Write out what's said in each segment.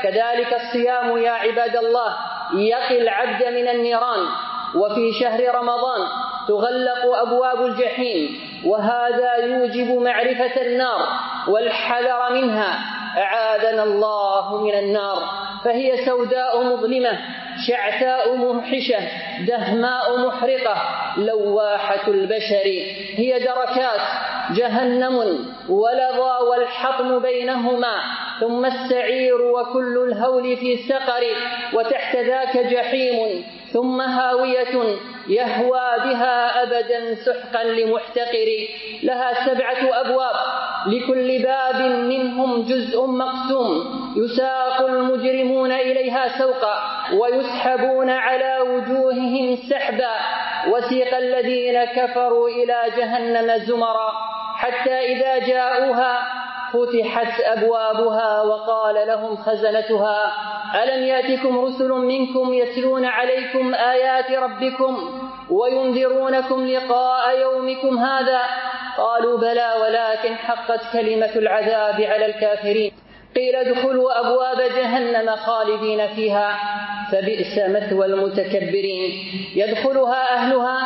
كذلك الصيام يا عباد الله يقي العبد من النيران. وفي شهر رمضان تغلق أبواب الجحيم، وهذا يوجب معرفة النار والحذر منها. أعاذنا الله من النار، فهي سوداء مظلمة شعثاء موحشة دهماء محرقة لواحة البشر، هي دركات جهنم ولظى والحطم بينهما، ثم السعير وكل الهول في سقر، وتحت ذاك جحيم، ثم هاوية يهوى بها أبدا سحقا لمحتقر. لها 7 أبواب، لكل باب منهم جزء مقسوم، يساق المجرمون إليها سوقا ويسحبون على وجوههم سحبا. وسيق الذين كفروا إلى جهنم زمرا حتى إذا جاءوها فتحت أبوابها وقال لهم خزنتها ألم يأتكم رسل منكم يتلون عليكم آيات ربكم وينذرونكم لقاء يومكم هذا؟ قالوا بلى ولكن حقت كلمة العذاب على الكافرين. قيل ادخلوا أبواب جهنم خالدين فيها فبئس مثوى المتكبرين. يدخلها أهلها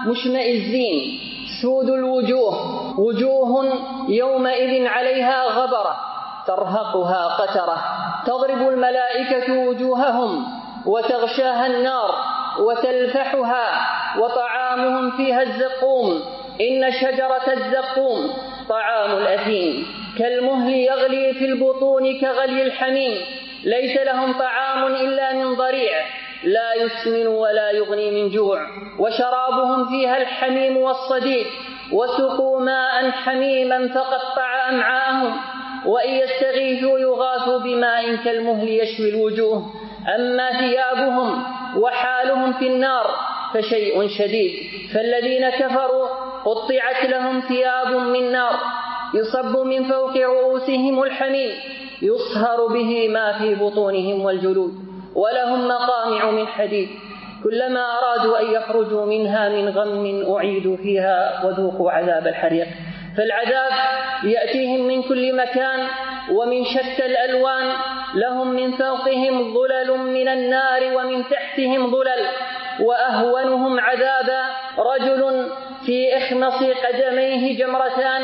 مشمئزين سود الوجوه، وجوه يومئذ عليها غبرة ترهقها قترة، تضرب الملائكة وجوههم وتغشاها النار وتلفحها، وطعامهم فيها الزقوم، إن شجرة الزقوم طعام الأثيم، كالمهل يغلي في البطون كغلي الحميم، ليس لهم طعام إلا من ضريع لا يسمن ولا يغني من جوع، وشرابهم فيها الحميم والصديد، وسقوا ماء حميما فقطع أمعاءهم، وإن يستغيثوا يغاثوا بماء كالمهل يشوي الوجوه. أما ثيابهم وحالهم في النار فشيء شديد، فالذين كفروا قطعت لهم ثياب من نار يصب من فوق رؤوسهم الحميم يصهر به ما في بطونهم والجلود، ولهم مقامع من حديد، كلما أرادوا أن يخرجوا منها من غم أعيدوا فيها وذوقوا عذاب الحريق. فالعذاب يأتيهم من كل مكان ومن شتى الألوان، لهم من فوقهم ظلل من النار ومن تحتهم ظلل، وأهونهم عذابا رجل في إخمص قدميه جمرتان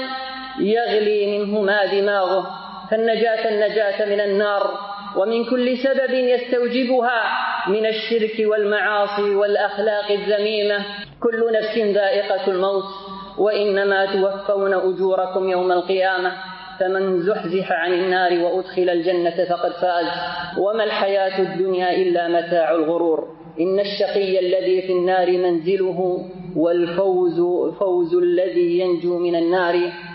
يغلي منهما دماغه. فالنجاة من النار ومن كل سبب يستوجبها من الشرك والمعاصي والأخلاق الذميمة. كل نفس ذائقة الموت وإنما توفون أجوركم يوم القيامة، فمن زحزح عن النار وأدخل الجنة فقد فاز، وما الحياة الدنيا إلا متاع الغرور. إن الشقي الذي في النار منزله، والفوز الذي ينجو من النار.